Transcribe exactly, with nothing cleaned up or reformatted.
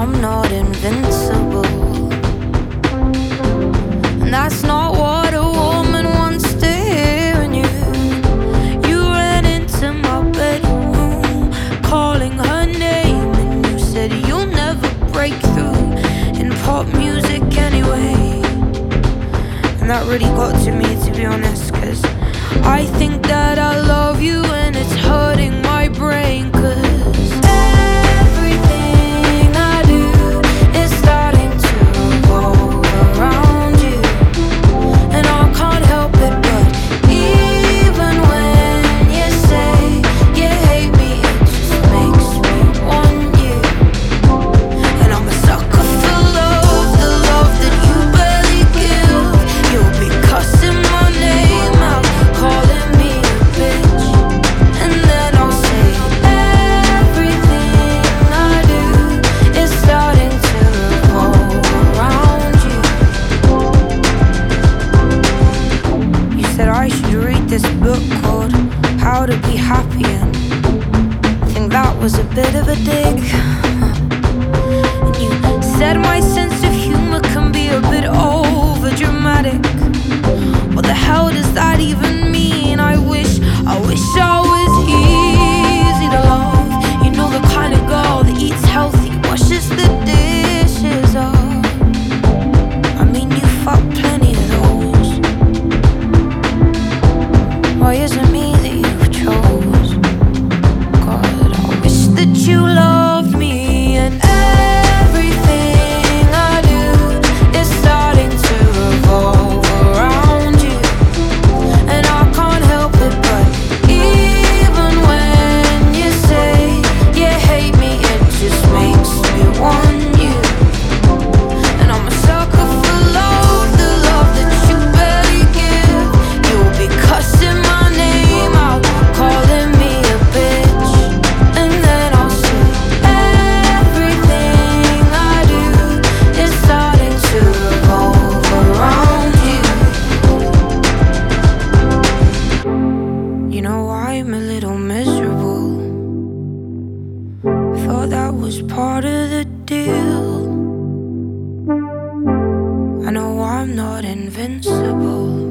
I'm not invincible. And that's not what a woman wants to hear. And you, you ran into my bedroom, calling her name, and you said you'll never break through in pop music anyway. And that really got to me, to be honest, 'cause I think that I love you and it's hurting my brain. 'Cause everything I do is starting to revolve around you, and I can't help it, but even when you say you hate me, it just makes me want you. And I'm a sucker for love, the love that you barely give. You'll be cussing my name out, calling me a bitch, and then I'll say everything I do is starting to revolve around you. You said I should read this book called How to Be Happy, and I think that was a bit of a dig. And you said my sense of humor can be a bit over dramatic. What the hell does that even mean? I wish, I wish I was easy to love. You know, the kind of girl that eats healthy, washes the dishes up. I mean, you fuck plenty of those. Why is it me that you've chose? God, I wish that you loved me, and everything I do is starting to revolve around you. And I can't help it, but even when you say you hate me, it just makes me want you. And I'm a sucker for love, the love that you barely give. You'll be cussing my name out, calling me a bitch, and then I'll say everything I do is starting to revolve around you. You know, I'm a little miserable. Thought that was part of the deal. I know I'm not invincible.